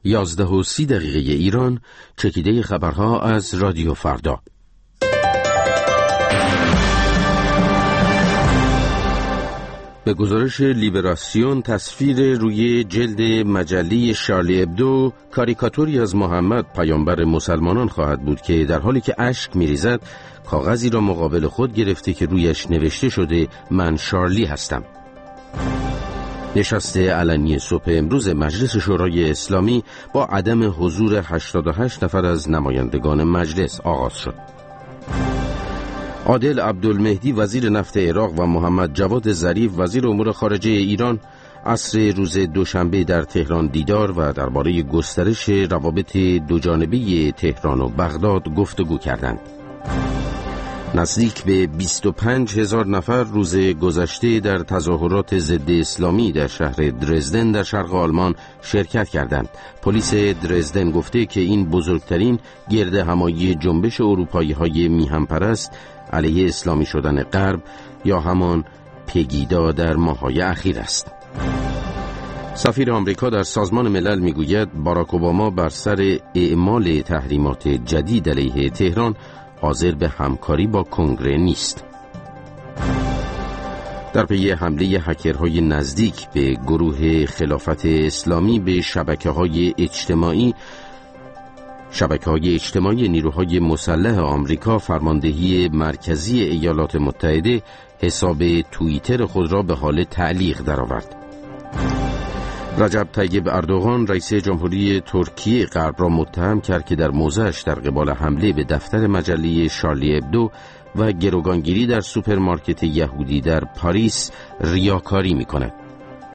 11:30 ایران. چکیده خبرها از رادیو فردا. به گزارش لیبراسیون، تصویر روی جلد مجله شارلی ابدو کاریکاتوری از محمد پیامبر مسلمانان خواهد بود که در حالی که اشک می‌ریزد کاغذی را مقابل خود گرفته که رویش نوشته شده من شارلی هستم. نشست علنی صبح امروز مجلس شورای اسلامی با عدم حضور 88 نفر از نمایندگان مجلس آغاز شد. عادل عبدالمهدی وزیر نفت عراق و محمد جواد ظریف وزیر امور خارجه ایران عصر روز دوشنبه در تهران دیدار و درباره گسترش روابط دوجانبه تهران و بغداد گفتگو کردند. نزدیک به 25,000 نفر روز گذشته در تظاهرات ضد اسلامی در شهر درزدن در شرق آلمان شرکت کردند. پلیس درزدن گفته که این بزرگترین گرد همایی جنبش اروپایی‌های میهن‌پرست علیه اسلامی شدن غرب یا همان پگیدا در ماه‌های اخیر است. سفیر آمریکا در سازمان ملل میگوید باراک اوباما بر سر اعمال تحریمات جدید علیه تهران حاضر به همکاری با کنگره نیست. در پی حمله هکرهای نزدیک به گروه خلافت اسلامی به شبکه‌های اجتماعی نیروهای مسلح آمریکا، فرماندهی مرکزی ایالات متحده حساب توییتر خود را به حال تعلیق درآورد. رجب طیب اردوغان رئیس جمهوری ترکیه غرب را متهم کرد که در موضعش در قبال حمله به دفتر مجله شارلی ابدو و گروگانگیری در سوپرمارکت یهودی در پاریس ریاکاری می‌کند.